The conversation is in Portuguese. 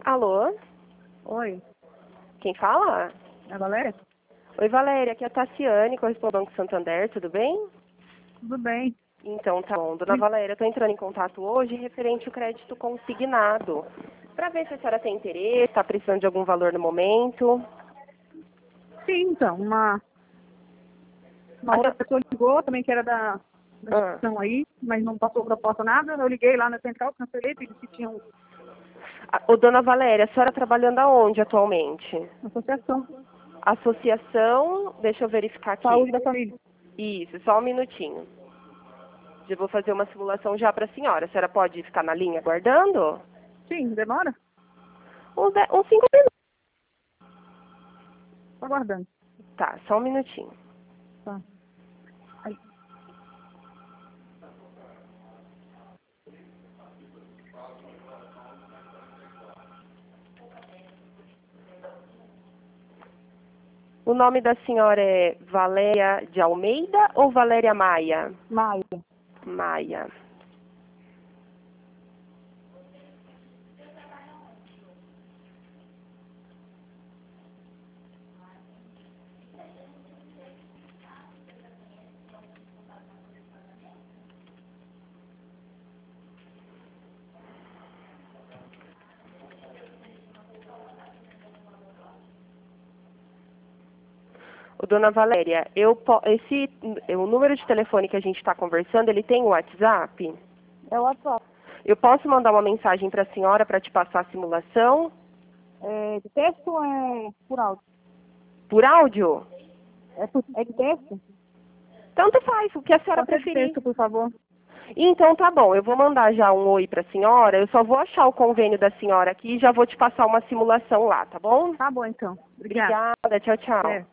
Alô? Oi, Quem fala? é a Valéria? Oi, Valéria, aqui é a Tassiane, correspondente do Santander, tudo bem? Tudo bem. Então, tá bom. Dona Valéria, eu tô entrando em contato hoje referente ao crédito consignado. Para ver se a senhora tem interesse, está precisando de algum valor no momento. Sim, então, uma outra pessoa ligou também que era da instituição aí, mas não passou proposta nada. Eu liguei lá na central, cancelei, pedi que tinha uma Ô, Dona Valéria, a senhora trabalhando aonde atualmente? associação. Associação, deixa eu verificar aqui. Saúde da família. Isso, só um minutinho. Eu vou fazer uma simulação já para a senhora. A senhora pode ficar na linha aguardando? Sim, demora? Uns 5 minutos. Tô aguardando. Tá, só um minutinho. Tá. Aí. O nome da senhora é Valéria de Almeida ou Valéria Maia? Maia. Maia. Ô, Dona Valéria, o número de telefone que a gente está conversando, ele tem o WhatsApp? É o WhatsApp. Eu posso mandar uma mensagem para a senhora para te passar a simulação? É de texto ou é por áudio? Por áudio? É de texto? Tanto faz, o que a senhora Pode ser de preferir. texto, por favor. Então tá bom, eu vou mandar já um oi para a senhora, eu só vou achar o convênio da senhora aqui e já vou te passar uma simulação lá, tá bom? Tá bom, então. Obrigada. Obrigada, tchau, tchau. É.